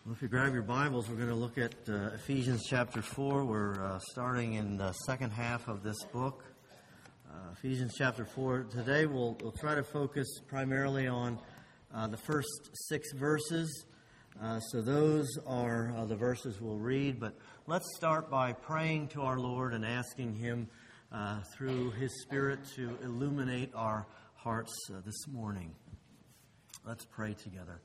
Well, if you grab your Bibles, we're going to look at Ephesians chapter 4. We're starting in the second half of this book. Ephesians chapter 4. Today we'll try to focus primarily on the first 6 verses. So those are the verses we'll read. But let's start by praying to our Lord and asking Him through His Spirit to illuminate our hearts this morning. Let's pray together.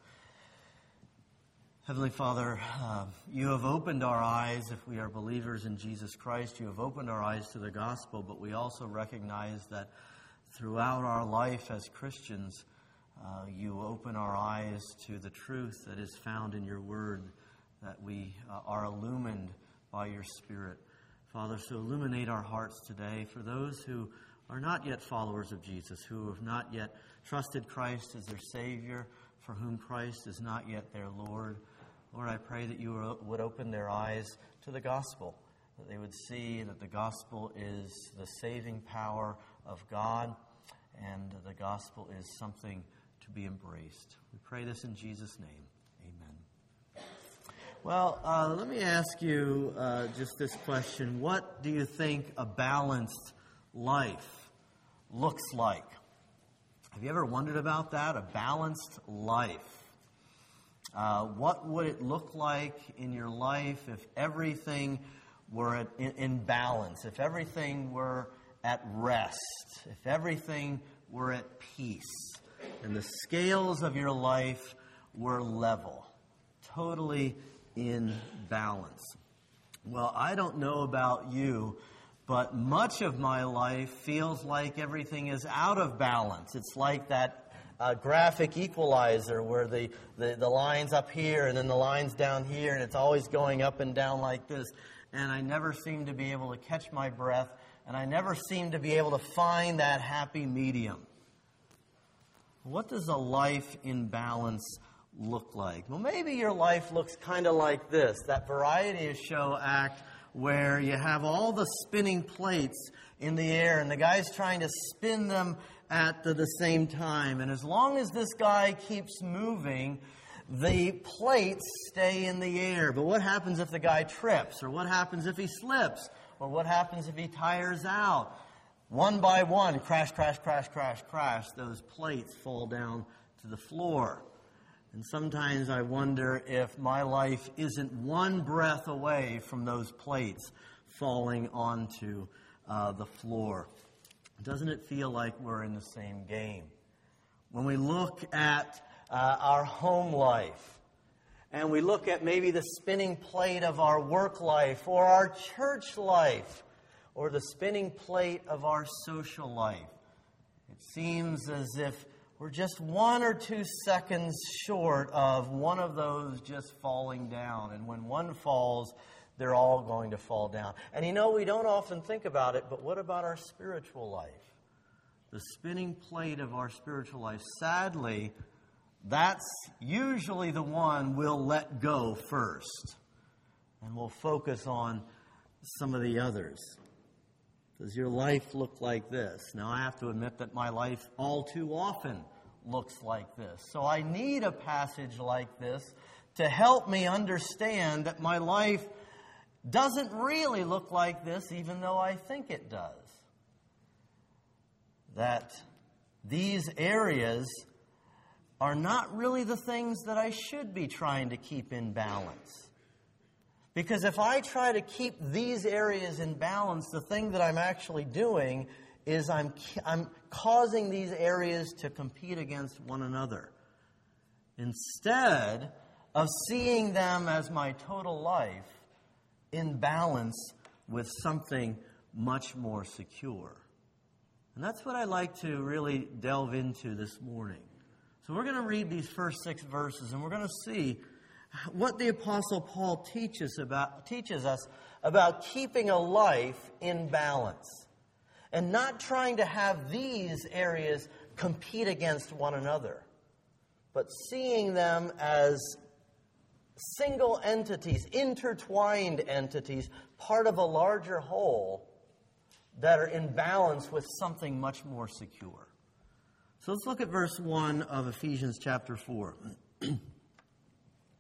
Heavenly Father, You have opened our eyes, if we are believers in Jesus Christ. You have opened our eyes to the gospel, but we also recognize that throughout our life as Christians, You open our eyes to the truth that is found in Your Word, that we are illumined by Your Spirit. Father, so illuminate our hearts today for those who are not yet followers of Jesus, who have not yet trusted Christ as their Savior, for whom Christ is not yet their Lord. Lord, I pray that You would open their eyes to the gospel, that they would see that the gospel is the saving power of God, and the gospel is something to be embraced. We pray this in Jesus' name. Amen. Well, let me ask you just this question. What do you think a balanced life looks like? Have you ever wondered about that? A balanced life. What would it look like in your life if everything were in balance, if everything were at rest, if everything were at peace, and the scales of your life were level, totally in balance? Well, I don't know about you, but much of my life feels like everything is out of balance. It's like that graphic equalizer where the line's up here and then the line's down here, and it's always going up and down like this. And I never seem to be able to catch my breath, and I never seem to be able to find that happy medium. What does a life in balance look like? Well, maybe your life looks kind of like this, that variety show act where you have all the spinning plates in the air and the guy's trying to spin them at the same time. And as long as this guy keeps moving, the plates stay in the air. But what happens if the guy trips? Or what happens if he slips? Or what happens if he tires out? One by one, crash, crash, crash, crash, crash, those plates fall down to the floor. And sometimes I wonder if my life isn't one breath away from those plates falling onto the floor. Doesn't it feel like we're in the same game? When we look at our home life, and we look at maybe the spinning plate of our work life, or our church life, or the spinning plate of our social life, it seems as if we're just 1 or 2 seconds short of one of those just falling down. And when one falls, they're all going to fall down. And you know, we don't often think about it, but what about our spiritual life? The spinning plate of our spiritual life. Sadly, that's usually the one we'll let go first. And we'll focus on some of the others. Does your life look like this? Now, I have to admit that my life all too often looks like this. So I need a passage like this to help me understand that my life doesn't really look like this, even though I think it does. That these areas are not really the things that I should be trying to keep in balance. Because if I try to keep these areas in balance, the thing that I'm actually doing is I'm causing these areas to compete against one another, instead of seeing them as my total life in balance with something much more secure. And that's what I'd like to really delve into this morning. So we're going to read these first 6 verses, and we're going to see what the Apostle Paul teaches us about keeping a life in balance and not trying to have these areas compete against one another, but seeing them as single entities, intertwined entities, part of a larger whole that are in balance with something much more secure. So let's look at verse 1 of Ephesians chapter 4.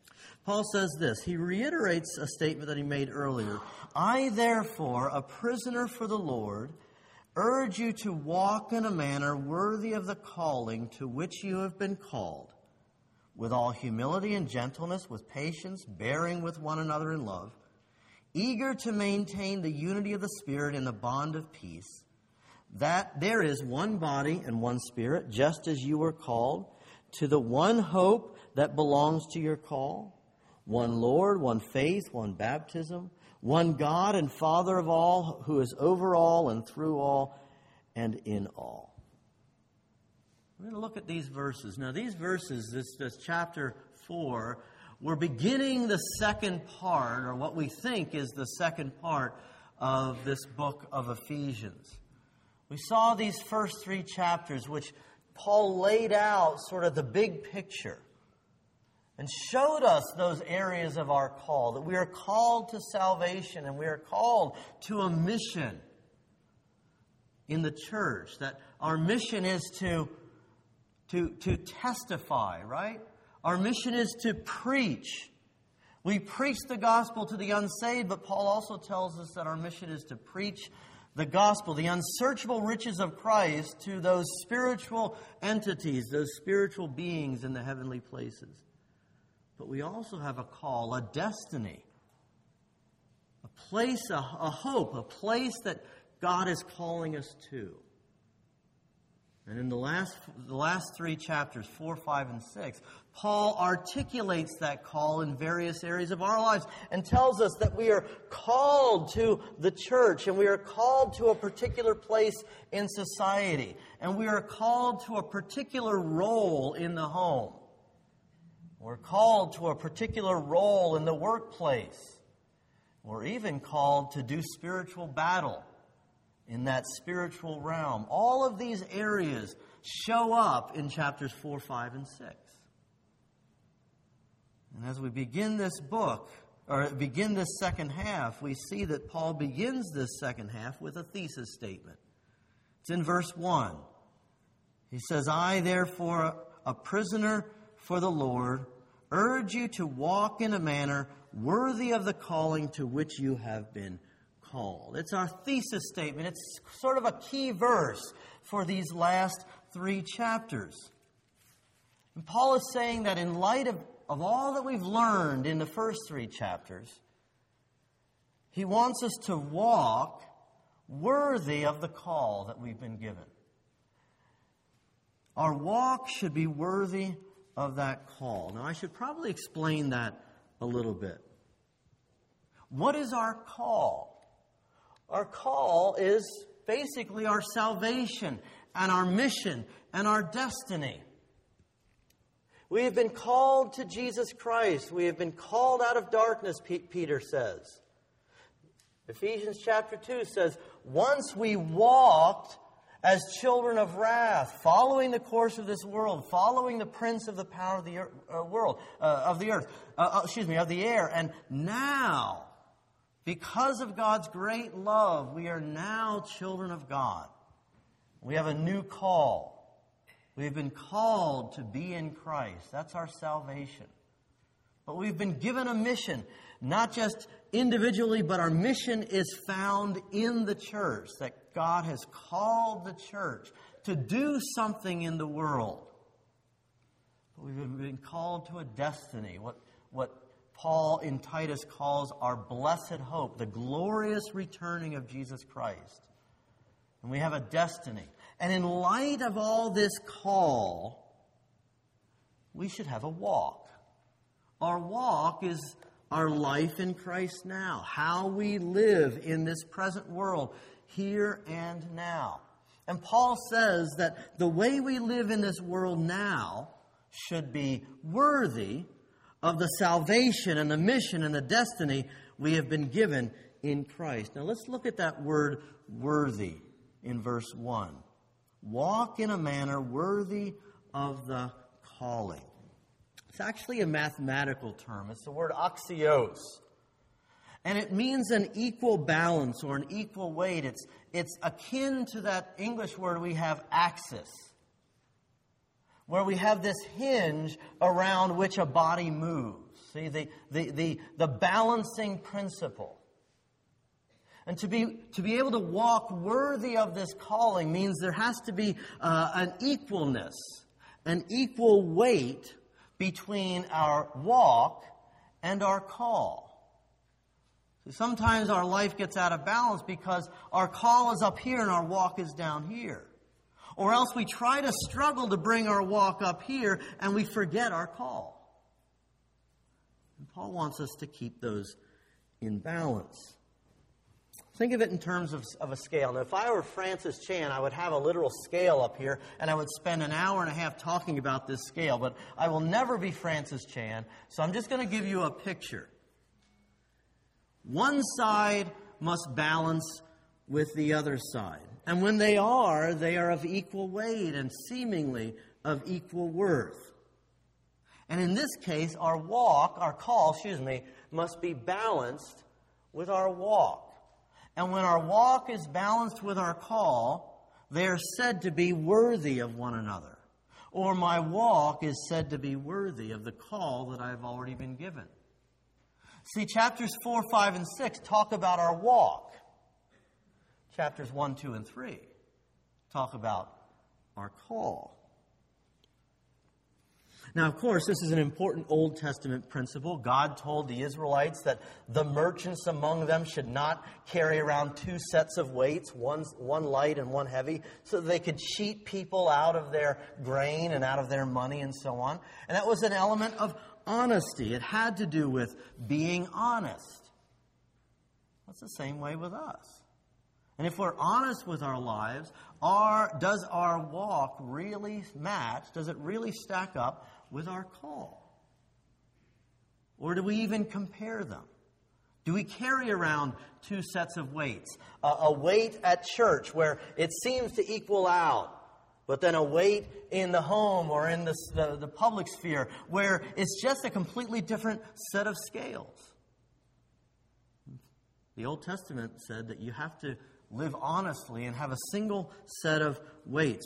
Paul says this. He reiterates a statement that he made earlier. I, therefore, a prisoner for the Lord, urge you to walk in a manner worthy of the calling to which you have been called, with all humility and gentleness, with patience, bearing with one another in love, eager to maintain the unity of the Spirit in the bond of peace, that there is one body and one Spirit, just as you were called, to the one hope that belongs to your call, one Lord, one faith, one baptism, one God and Father of all, who is over all and through all and in all. We're going to look at these verses. Now, these verses, this chapter 4, we're beginning the second part, or what we think is the second part of this book of Ephesians. We saw these first 3 chapters, which Paul laid out sort of the big picture and showed us those areas of our call, that we are called to salvation and we are called to a mission in the church, that our mission is to testify, right? Our mission is to preach. We preach the gospel to the unsaved, but Paul also tells us that our mission is to preach the gospel, the unsearchable riches of Christ, to those spiritual entities, those spiritual beings in the heavenly places. But we also have a call, a destiny, a place, a hope, a place that God is calling us to. And in the last 3 chapters, 4, 5, and 6, Paul articulates that call in various areas of our lives and tells us that we are called to the church and we are called to a particular place in society and we are called to a particular role in the home. We're called to a particular role in the workplace. We're even called to do spiritual battle in that spiritual realm. All of these areas show up in chapters 4, 5, and 6. And as we begin this book, or begin this second half, we see that Paul begins this second half with a thesis statement. It's in verse 1. He says, I, therefore, a prisoner for the Lord, urge you to walk in a manner worthy of the calling to which you have been called. It's our thesis statement. It's sort of a key verse for these last 3 chapters. And Paul is saying that in light of all that we've learned in the first 3 chapters, he wants us to walk worthy of the call that we've been given. Our walk should be worthy of that call. Now, I should probably explain that a little bit. What is our call? Our call is basically our salvation and our mission and our destiny. We have been called to Jesus Christ. We have been called out of darkness, Peter says. Ephesians chapter 2 says, once we walked as children of wrath, following the course of this world, following the prince of the power of the of the air. And now, because of God's great love, we are now children of God. We have a new call. We have been called to be in Christ. That's our salvation. But we've been given a mission, not just individually, but our mission is found in the church, that God has called the church to do something in the world. But we've been called to a destiny, what Paul in Titus calls our blessed hope, the glorious returning of Jesus Christ. And we have a destiny. And in light of all this call, we should have a walk. Our walk is our life in Christ now, how we live in this present world, here and now. And Paul says that the way we live in this world now should be worthy of the salvation and the mission and the destiny we have been given in Christ. Now let's look at that word worthy in verse 1. Walk in a manner worthy of the calling. It's actually a mathematical term. It's the word axios. And it means an equal balance or an equal weight. It's akin to that English word we have, axis, where we have this hinge around which a body moves. See, the balancing principle. And to be able to walk worthy of this calling means there has to be an equalness, an equal weight between our walk and our call. So sometimes our life gets out of balance because our call is up here and our walk is down here. Or else we try to struggle to bring our walk up here and we forget our call. And Paul wants us to keep those in balance. Think of it in terms of a scale. Now, if I were Francis Chan, I would have a literal scale up here, and I would spend an hour and a half talking about this scale. But I will never be Francis Chan, so I'm just going to give you a picture. One side must balance with the other side. And when they are of equal weight and seemingly of equal worth. And in this case, our call, must be balanced with our walk. And when our walk is balanced with our call, they are said to be worthy of one another. Or my walk is said to be worthy of the call that I have already been given. See, chapters 4, 5, and 6 talk about our walk. Chapters 1, 2, and 3 talk about our call. Now, of course, this is an important Old Testament principle. God told the Israelites that the merchants among them should not carry around two sets of weights, one light and one heavy, so that they could cheat people out of their grain and out of their money and so on. And that was an element of honesty. It had to do with being honest. That's the same way with us. And if we're honest with our lives, does our walk really match? Does it really stack up with our call? Or do we even compare them? Do we carry around two sets of weights? A weight at church where it seems to equal out, but then a weight in the home or in the public sphere where it's just a completely different set of scales. The Old Testament said that you have to live honestly and have a single set of weights.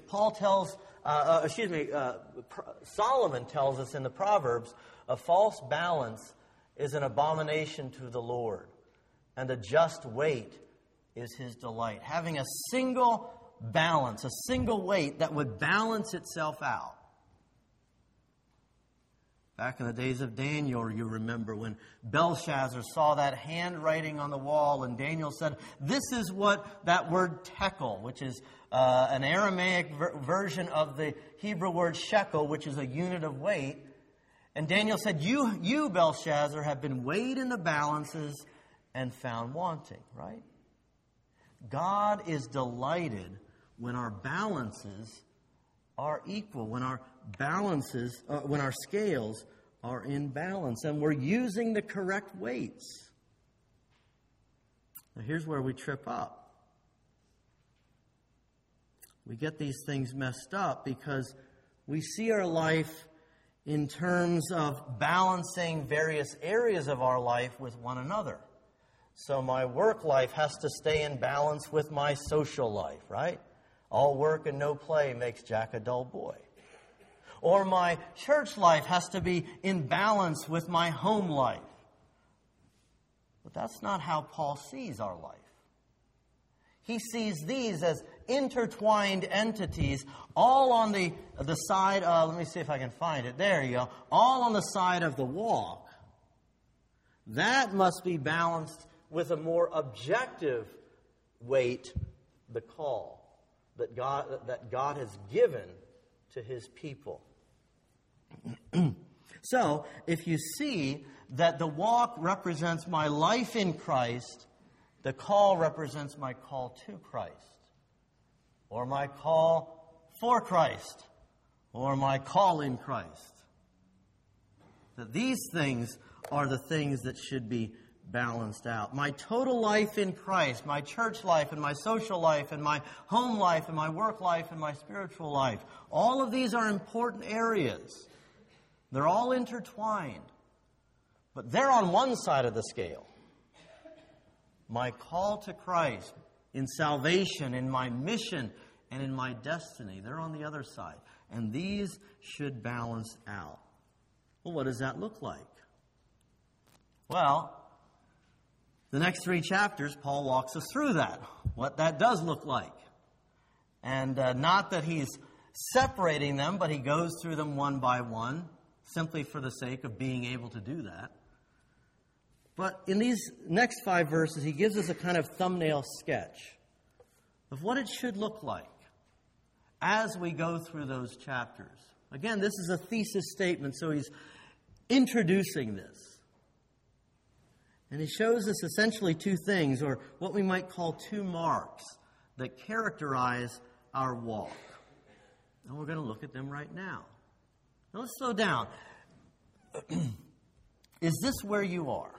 Solomon tells us in the Proverbs, a false balance is an abomination to the Lord, and a just weight is his delight. Having a single balance, a single weight that would balance itself out. Back in the days of Daniel, you remember when Belshazzar saw that handwriting on the wall, and Daniel said, this is what that word tekel, which is an Aramaic version of the Hebrew word shekel, which is a unit of weight. And Daniel said, you, Belshazzar, have been weighed in the balances and found wanting, right? God is delighted when our balances are equal, when our scales are in balance, and we're using the correct weights. Now, here's where we trip up. We get these things messed up because we see our life in terms of balancing various areas of our life with one another. So my work life has to stay in balance with my social life, right? All work and no play makes Jack a dull boy. Or my church life has to be in balance with my home life. But that's not how Paul sees our life. He sees these as intertwined entities, all on the side of, let me see if I can find it. There you go. All on the side of the walk. That must be balanced with a more objective weight, the call that God has given to his people. So, if you see that the walk represents my life in Christ, the call represents my call to Christ, or my call for Christ, or my call in Christ. That these things are the things that should be balanced out. My total life in Christ, my church life and my social life and my home life and my work life and my spiritual life. All of these are important areas. They're all intertwined. But they're on one side of the scale. My call to Christ in salvation, in my mission, and in my destiny, they're on the other side. And these should balance out. Well, what does that look like? Well, the next 3 chapters, Paul walks us through that, what that does look like. And not that he's separating them, but he goes through them one by one, simply for the sake of being able to do that. But in these next 5 verses, he gives us a kind of thumbnail sketch of what it should look like as we go through those chapters. Again, this is a thesis statement, so he's introducing this. And he shows us essentially 2 things, or what we might call 2 marks that characterize our walk. And we're going to look at them right now. Now let's slow down. Is this where you are?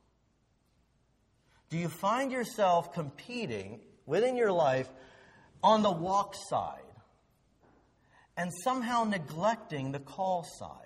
Do you find yourself competing within your life on the walk side and somehow neglecting the call side?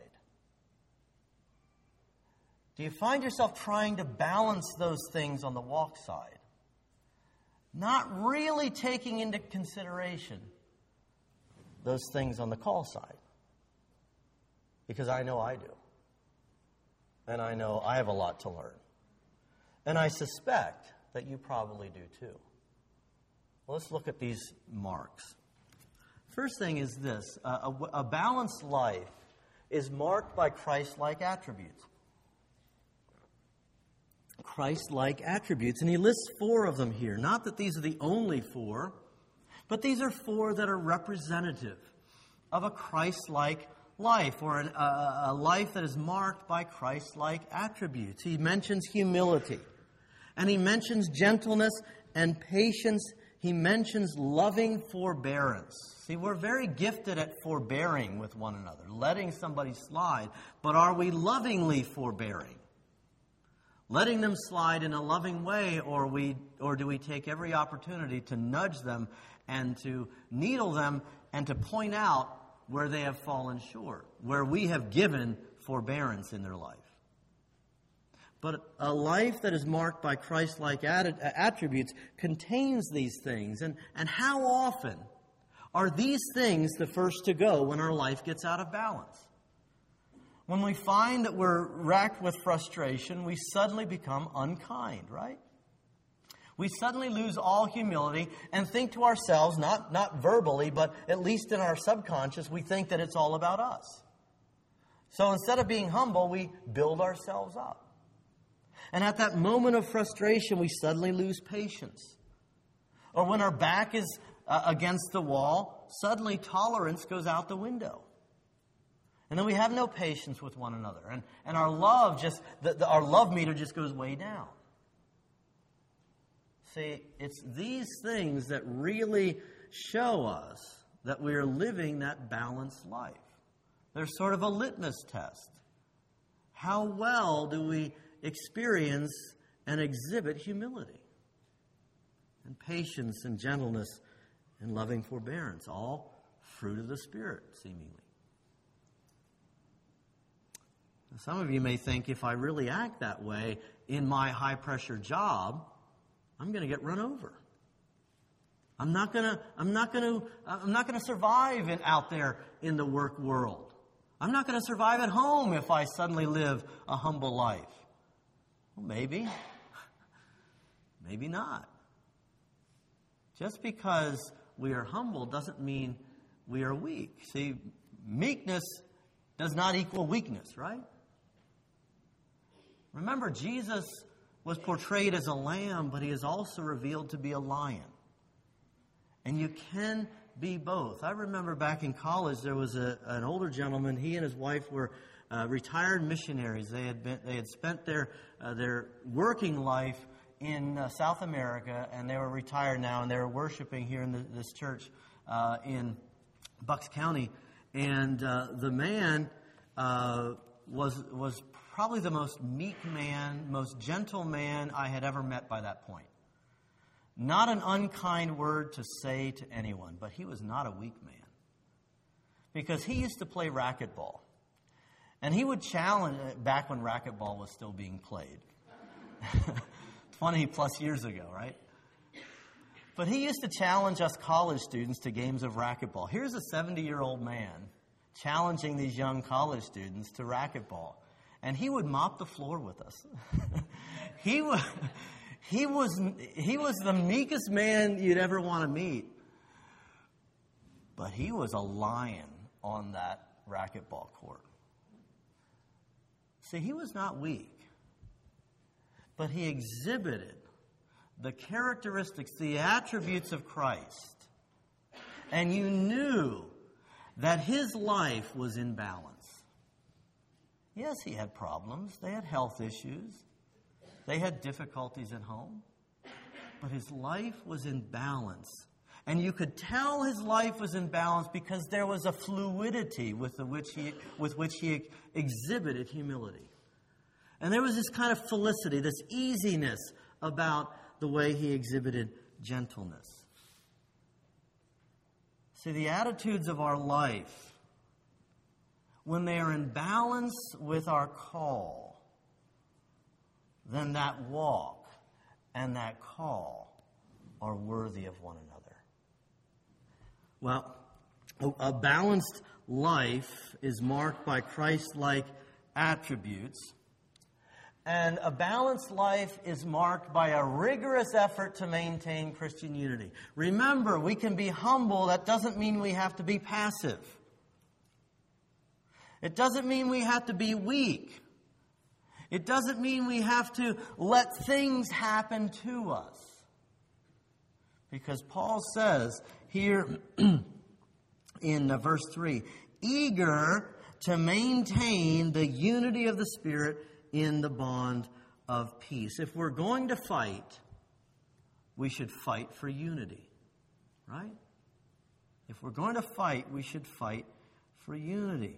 Do you find yourself trying to balance those things on the walk side, not really taking into consideration those things on the call side? Because I know I do. And I know I have a lot to learn. And I suspect that you probably do too. Well, let's look at these marks. First thing is this. A balanced life is marked by Christ-like attributes. Christ-like attributes. And he lists 4 of them here. Not that these are the only 4, but these are 4 that are representative of a Christ-like life, or a life that is marked by Christ-like attributes. He mentions humility, and he mentions gentleness and patience. He mentions loving forbearance. See, we're very gifted at forbearing with one another, letting somebody slide, but are we lovingly forbearing? Letting them slide in a loving way, or do we take every opportunity to nudge them and to needle them and to point out where they have fallen short, where we have given forbearance in their life? But a life that is marked by Christ-like attributes contains these things. And how often are these things the first to go when our life gets out of balance? When we find that we're racked with frustration, we suddenly become unkind, right? We suddenly lose all humility and think to ourselves, not verbally, but at least in our subconscious, we think that it's all about us. So instead of being humble, we build ourselves up. And at that moment of frustration, we suddenly lose patience. Or when our back is against the wall, suddenly tolerance goes out the window. And then we have no patience with one another. And our love our love meter just goes way down. See, it's these things that really show us that we are living that balanced life. They're sort of a litmus test. How well do we experience and exhibit humility and patience and gentleness and loving forbearance? All fruit of the Spirit, seemingly. Some of you may think, if I really act that way in my high-pressure job, I'm going to get run over. I'm not going to survive out there in the work world. I'm not going to survive at home if I suddenly live a humble life. Well, maybe. Maybe not. Just because we are humble doesn't mean we are weak. See, meekness does not equal weakness, right? Remember, Jesus was portrayed as a lamb, but he is also revealed to be a lion. And you can be both. I remember back in college, there was an older gentleman. He and his wife were retired missionaries. They had spent their working life in South America, and they were retired now, and they were worshiping here in this church in Bucks County. And the man was probably the most meek man, most gentle man I had ever met by that point. Not an unkind word to say to anyone, but he was not a weak man. Because he used to play racquetball. And he would challenge, back when racquetball was still being played. 20 plus years ago, right? But he used to challenge us college students to games of racquetball. Here's a 70-year-old man challenging these young college students to racquetball. and he would mop the floor with us. He was the meekest man you'd ever want to meet. But he was a lion on that racquetball court. See, he was not weak, but he exhibited the characteristics, the attributes of Christ. And you knew that his life was in balance. Yes, he had problems. They had health issues. They had difficulties at home. But his life was in balance. And you could tell his life was in balance because there was a fluidity with which he exhibited humility. And there was this kind of felicity, this easiness about the way he exhibited gentleness. See, the attitudes of our life, when they are in balance with our call, then that walk and that call are worthy of one another. Well, a balanced life is marked by Christ-like attributes, and a balanced life is marked by a rigorous effort to maintain Christian unity. Remember, we can be humble. That doesn't mean we have to be passive. It doesn't mean we have to be weak. It doesn't mean we have to let things happen to us. Because Paul says here in verse 3, eager to maintain the unity of the Spirit in the bond of peace. If we're going to fight, we should fight for unity, right? If we're going to fight, we should fight for unity.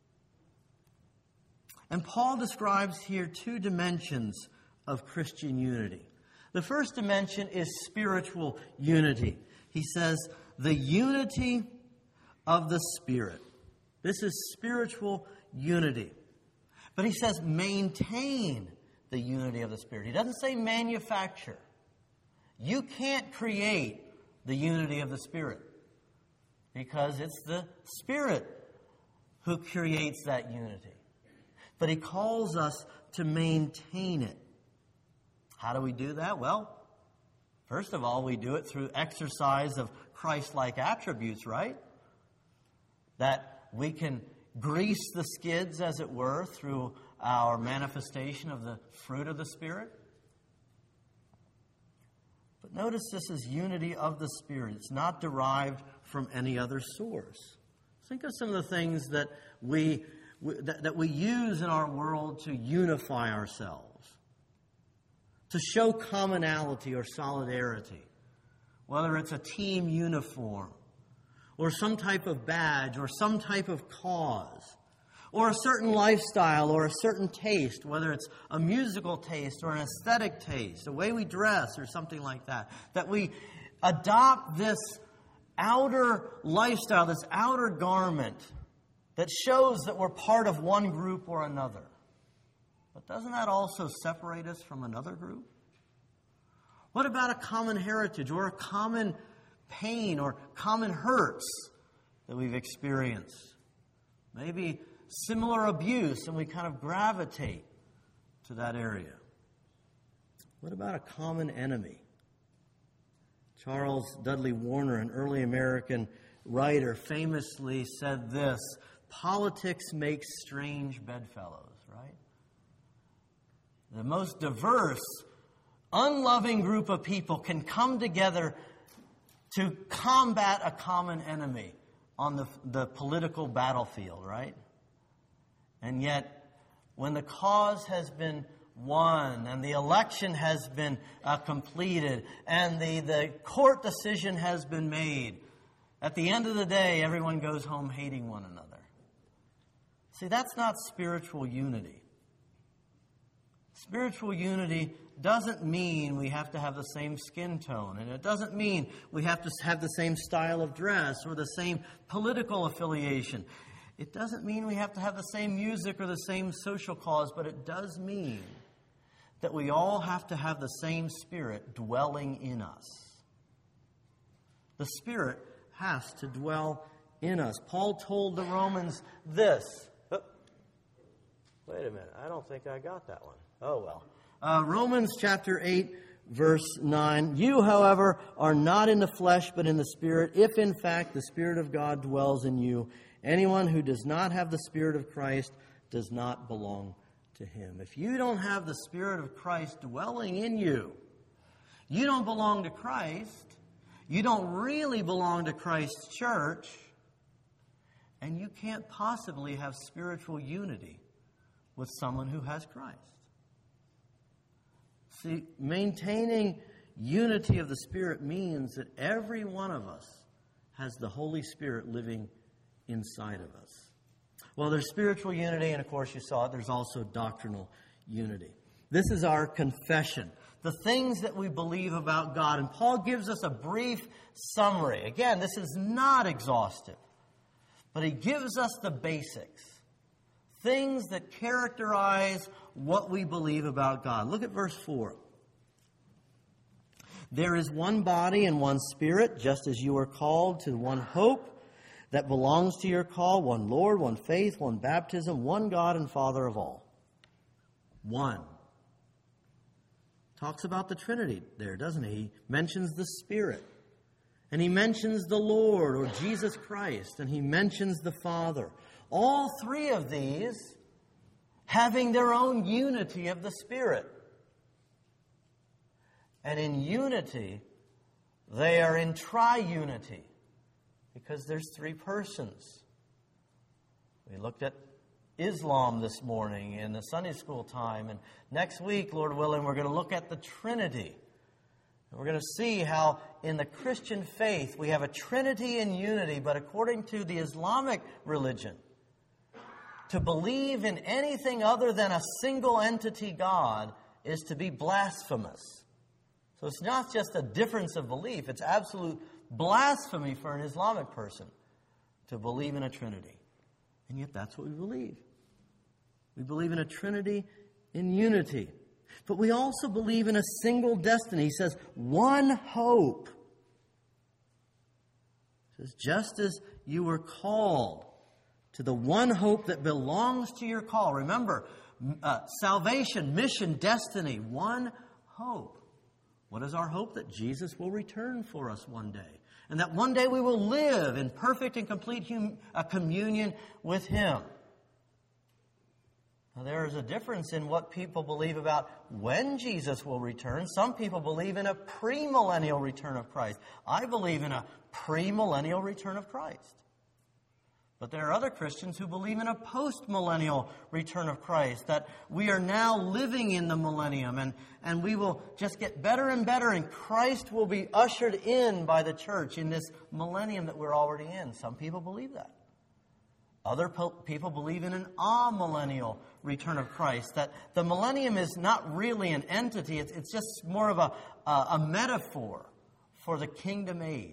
And Paul describes here two dimensions of Christian unity. The first dimension is spiritual unity. He says, the unity of the Spirit. This is spiritual unity. But he says, maintain the unity of the Spirit. He doesn't say manufacture. You can't create the unity of the Spirit because it's the Spirit who creates that unity. But he calls us to maintain it. How do we do that? Well, first of all, we do it through exercise of Christ-like attributes, right? That we can grease the skids, as it were, through our manifestation of the fruit of the Spirit. But notice this is unity of the Spirit. It's not derived from any other source. Think of some of the things that we use in our world to unify ourselves, to show commonality or solidarity, whether it's a team uniform, or some type of badge, or some type of cause, or a certain lifestyle, or a certain taste, whether it's a musical taste or an aesthetic taste, the way we dress or something like that, that we adopt this outer lifestyle, this outer garment that shows that we're part of one group or another. But doesn't that also separate us from another group? What about a common heritage or a common pain or common hurts that we've experienced? Maybe similar abuse, and we kind of gravitate to that area. What about a common enemy? Charles Dudley Warner, an early American writer, famously said this: politics makes strange bedfellows, right? The most diverse, unloving group of people can come together to combat a common enemy on the political battlefield, right? And yet, when the cause has been won and the election has been completed and the court decision has been made, at the end of the day, everyone goes home hating one another. See, that's not spiritual unity. Spiritual unity doesn't mean we have to have the same skin tone, and it doesn't mean we have to have the same style of dress or the same political affiliation. It doesn't mean we have to have the same music or the same social cause, but it does mean that we all have to have the same Spirit dwelling in us. The Spirit has to dwell in us. Paul told the Romans this. Wait a minute. I don't think I got that one. Oh, well. Romans chapter 8, verse 9. You, however, are not in the flesh, but in the Spirit, if in fact the Spirit of God dwells in you. Anyone who does not have the Spirit of Christ does not belong to him. If you don't have the Spirit of Christ dwelling in you, you don't belong to Christ. You don't really belong to Christ's church. And you can't possibly have spiritual unity with someone who has Christ. See, maintaining unity of the Spirit means that every one of us has the Holy Spirit living inside of us. Well, there's spiritual unity, and of course you saw it, there's also doctrinal unity. This is our confession, the things that we believe about God. And Paul gives us a brief summary. Again, this is not exhaustive, but he gives us the basics. Things that characterize what we believe about God. Look at verse 4. There is one body and one Spirit, just as you are called to one hope that belongs to your call, one Lord, one faith, one baptism, one God and Father of all. One. Talks about the Trinity there, doesn't he? He mentions the Spirit. And he mentions the Lord, or Jesus Christ. And he mentions the Father. All three of these having their own unity of the Spirit. And in unity, they are in triunity, because there's three persons. We looked at Islam this morning in the Sunday school time, and next week, Lord willing, we're going to look at the Trinity. And we're going to see how in the Christian faith we have a Trinity and unity, but according to the Islamic religion, to believe in anything other than a single entity God is to be blasphemous. So it's not just a difference of belief, it's absolute blasphemy for an Islamic person to believe in a Trinity. And yet that's what we believe. We believe in a Trinity in unity. But we also believe in a single destiny. He says, one hope. He says, just as you were called to the one hope that belongs to your call. Remember, salvation, mission, destiny, one hope. What is our hope? That Jesus will return for us one day. And that one day we will live in perfect and complete communion with Him. Now, there is a difference in what people believe about when Jesus will return. Some people believe in a premillennial return of Christ. I believe in a premillennial return of Christ. But there are other Christians who believe in a post-millennial return of Christ, that we are now living in the millennium, and we will just get better and better, and Christ will be ushered in by the church in this millennium that we're already in. Some people believe that. Other people believe in an amillennial return of Christ, that the millennium is not really an entity, it's just more of a metaphor for the kingdom age.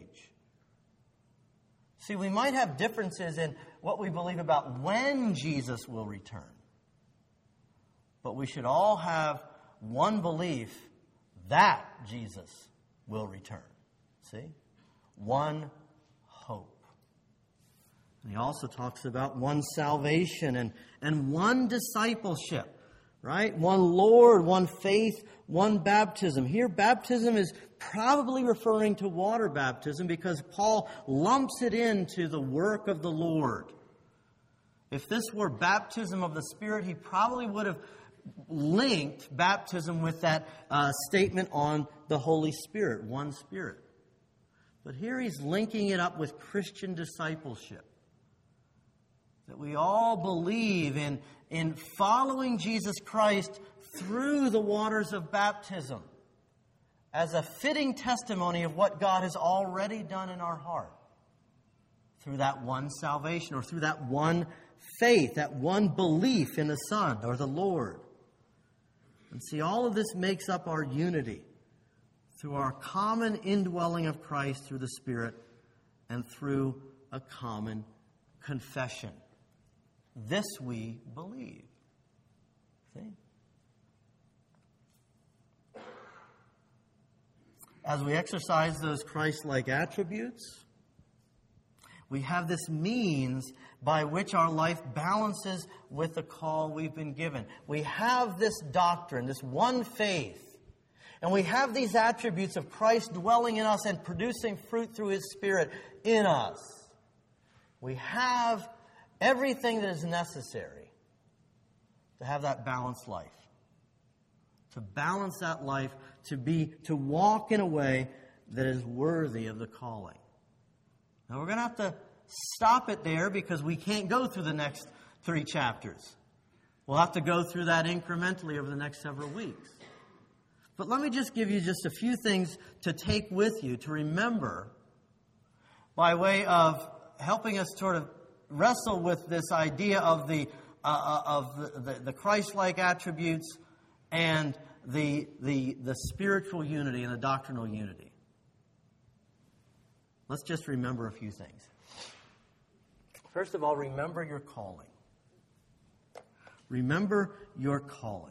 See, we might have differences in what we believe about when Jesus will return. But we should all have one belief that Jesus will return. See? One hope. And he also talks about one salvation and one discipleship. Right? One Lord, one faith, one baptism. Here, baptism is probably referring to water baptism because Paul lumps it into the work of the Lord. If this were baptism of the Spirit, he probably would have linked baptism with that statement on the Holy Spirit, one Spirit. But here he's linking it up with Christian discipleship. That we all believe in following Jesus Christ through the waters of baptism as a fitting testimony of what God has already done in our heart through that one salvation, or through that one faith, that one belief in the Son or the Lord. And see, all of this makes up our unity through our common indwelling of Christ through the Spirit and through a common confession. This we believe. See? As we exercise those Christ-like attributes, We have this means by which our life balances with the call we've been given. We have this doctrine, this one faith. And we have these attributes of Christ dwelling in us and producing fruit through His Spirit in us. We have everything that is necessary to have that balanced life. To balance that life, to walk in a way that is worthy of the calling. Now we're going to have to stop it there because we can't go through the next 3 chapters. We'll have to go through that incrementally over the next several weeks. But let me just give you just a few things to take with you, to remember, by way of helping us sort of wrestle with this idea of the Christ-like attributes and the spiritual unity and the doctrinal unity. Let's just remember a few things. First of all, remember your calling. Remember your calling.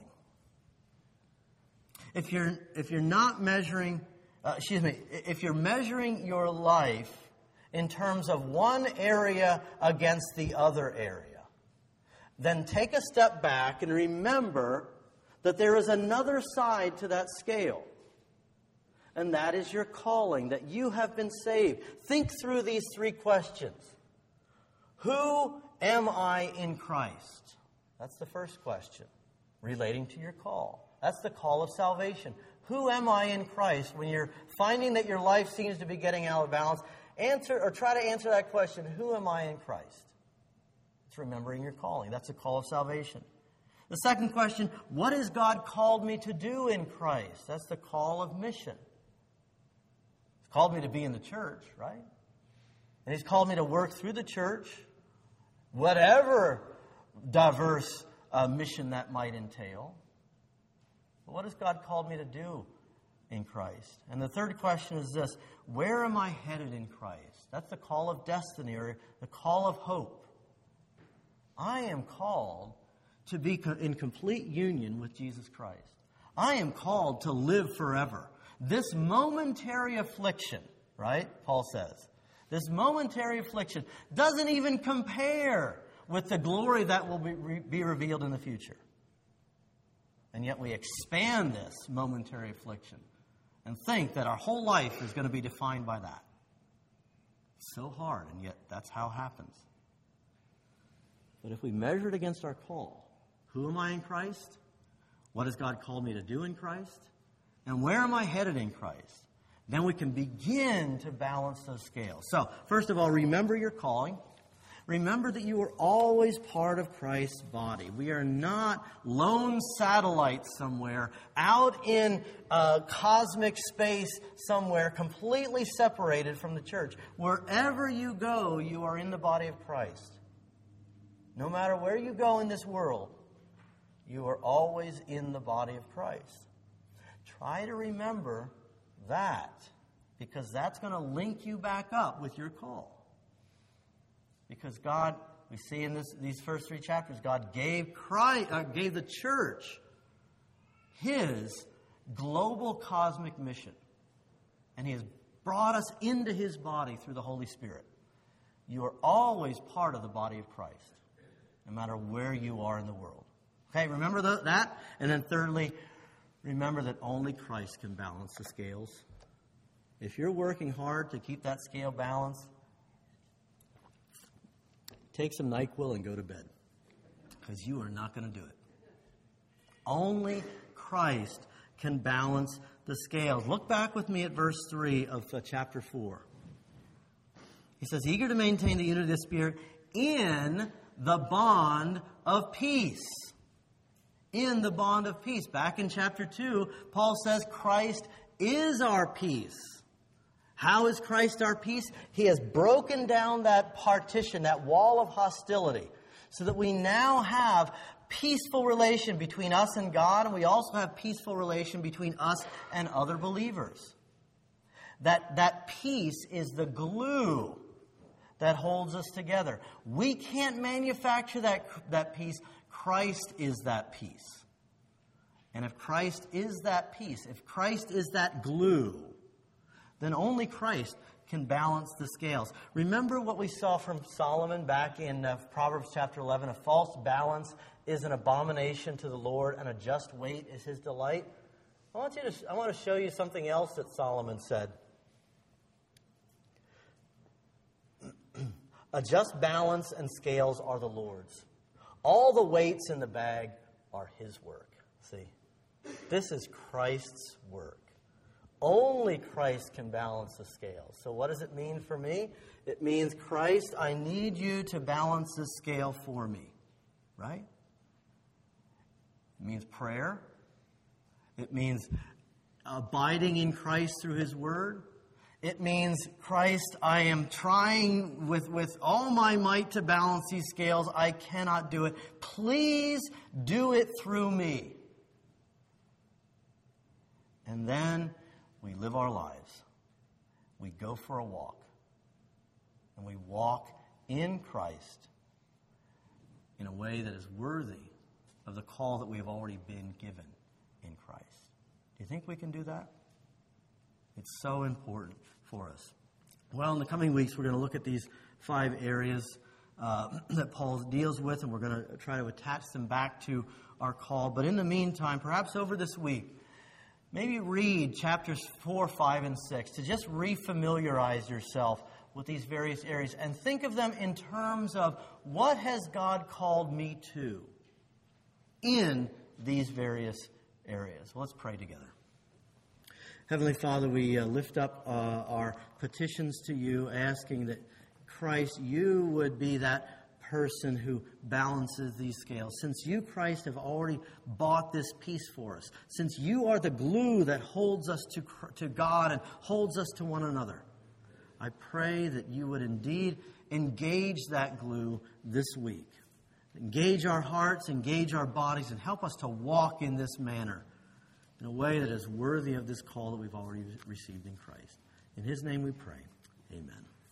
If you're not measuring, if you're measuring your life in terms of one area against the other area, then take a step back and remember that there is another side to that scale. And that is your calling, that you have been saved. Think through these 3 questions. Who am I in Christ? That's the first question, relating to your call. That's the call of salvation. Who am I in Christ? When you're finding that your life seems to be getting out of balance, try to answer that question, who am I in Christ? It's remembering your calling. That's a call of salvation. The second question, what has God called me to do in Christ? That's the call of mission. He's called me to be in the church, right? And He's called me to work through the church, whatever diverse mission that might entail. But what has God called me to do in Christ? And the third question is this, where am I headed in Christ? That's the call of destiny, or the call of hope. I am called to be in complete union with Jesus Christ. I am called to live forever. This momentary affliction, right, Paul says, this momentary affliction doesn't even compare with the glory that will be revealed in the future. And yet we expand this momentary affliction and think that our whole life is going to be defined by that. It's so hard, and yet that's how it happens. But if we measure it against our call, who am I in Christ? What has God called me to do in Christ? And where am I headed in Christ? Then we can begin to balance those scales. So, first of all, remember your calling. Remember that you are always part of Christ's body. We are not lone satellites somewhere, out in cosmic space somewhere, completely separated from the church. Wherever you go, you are in the body of Christ. No matter where you go in this world, you are always in the body of Christ. Try to remember that, because that's going to link you back up with your call. Because God, we see in these first 3 chapters, God gave the church His global cosmic mission. And He has brought us into His body through the Holy Spirit. You are always part of the body of Christ, no matter where you are in the world. Okay, remember that. And then thirdly, remember that only Christ can balance the scales. If you're working hard to keep that scale balanced, take some NyQuil and go to bed, because you are not going to do it. Only Christ can balance the scales. Look back with me at verse 3 of chapter 4. He says, eager to maintain the unity of the Spirit in the bond of peace. In the bond of peace. Back in chapter 2, Paul says Christ is our peace. How is Christ our peace? He has broken down that partition, that wall of hostility, so that we now have peaceful relation between us and God, and we also have peaceful relation between us and other believers. That peace is the glue that holds us together. We can't manufacture that peace. Christ is that peace. And if Christ is that peace, if Christ is that glue, then only Christ can balance the scales. Remember what we saw from Solomon back in Proverbs chapter 11? A false balance is an abomination to the Lord, and a just weight is his delight. I want to show you something else that Solomon said. A just balance and scales are the Lord's. All the weights in the bag are his work. See, this is Christ's work. Only Christ can balance the scales. So what does it mean for me? It means, Christ, I need you to balance the scale for me. Right? It means prayer. It means abiding in Christ through his word. It means, Christ, I am trying with all my might to balance these scales. I cannot do it. Please do it through me. And then we live our lives. We go for a walk. And we walk in Christ in a way that is worthy of the call that we have already been given in Christ. Do you think we can do that? It's so important for us. Well, in the coming weeks, we're going to look at these 5 areas that Paul deals with, and we're going to try to attach them back to our call. But in the meantime, perhaps over this week, maybe read chapters 4, 5, and 6 to just refamiliarize yourself with these various areas and think of them in terms of what has God called me to in these various areas. Well, let's pray together. Heavenly Father, we lift up our petitions to you, asking that, Christ, you would be that person who balances these scales. Since you, Christ, have already bought this peace for us, since you are the glue that holds us to God and holds us to one another, I pray that you would indeed engage that glue this week. Engage our hearts, engage our bodies, and help us to walk in this manner, in a way that is worthy of this call that we've already received in Christ. In his name we pray. Amen.